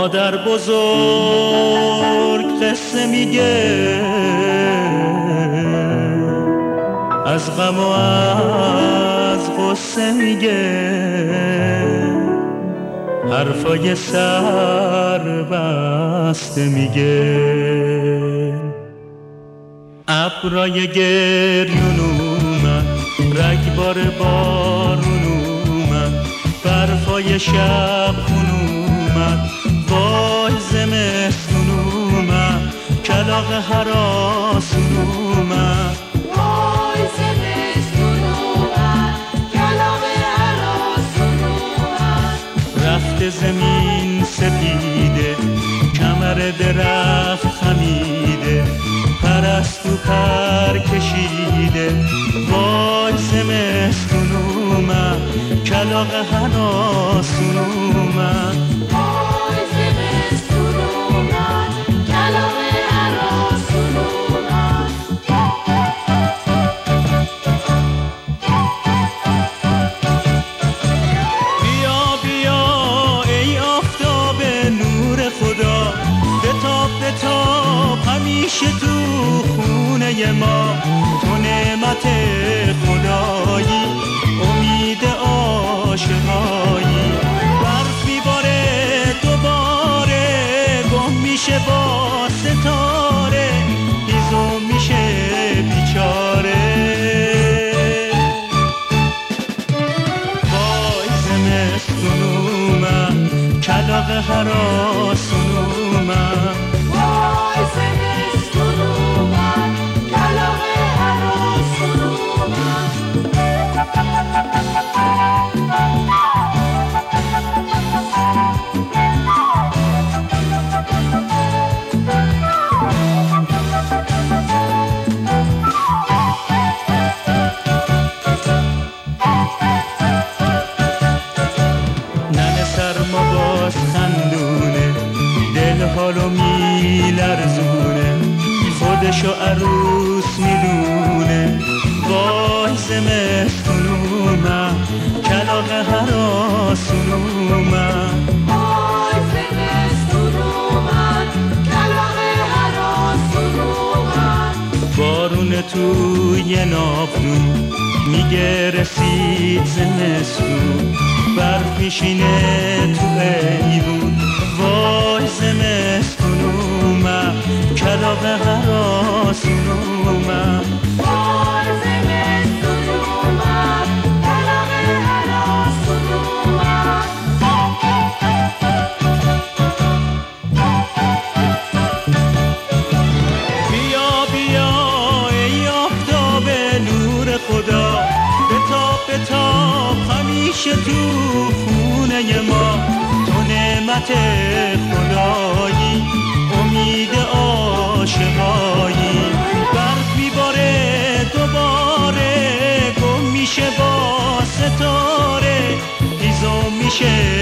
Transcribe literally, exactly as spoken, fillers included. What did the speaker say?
مادر بزرگ قصه میگه از غم و از غصه میگه، حرفای سر بسته میگه. ابرای گریون اومد، رگبار بارون اومد، برفای شب خون اومد، وای زمستون اومد، کلاغ هراسون اومد، وای زمستون اومد، کلاغ هراسون اومد. رفت زمین سپیده، کمر درخت خمیده، پرستو پر کشیده، وای زمستون اومد، کلاغ هراسون اومد، وای زمستون اومد، کلاغ هراسون اومد. بیا بیا ای آفتاب نور خدا، بتاب بتاب همیشه تو خونه ما. تو نعمت خدایی، امید عاشقایی، برف میباره دوباره، گم میشه با ستاره، هیزم میشه بیچاره. وای زمستون اومد، کلاغ هراسون اومد، وای زمستون اومد، کلاغ هراسون اومد. ننه سرما باز خندونه، دل حالو میلرزونه، خودشو عروس میدونه، وای زمستون اومد، کلاغ هراسون اومد، وای زمستون اومد، کلاغ هراسون اومد. بارون توی ناپنون میگه رسید زمستون، برف میشینه تو ایوون، وای زمستون اومد، کلاغ هراسون اومد، وای زمستون اومد، کلاغ هراسون اومد. بیا بیا ای آفتاب نور خدا، بتاب بتاب همیشه تو خونه ما. تو نعمت خدایی، امید عاشقایی، برف میباره دوباره، گم میشه با ستاره، هیزم میشه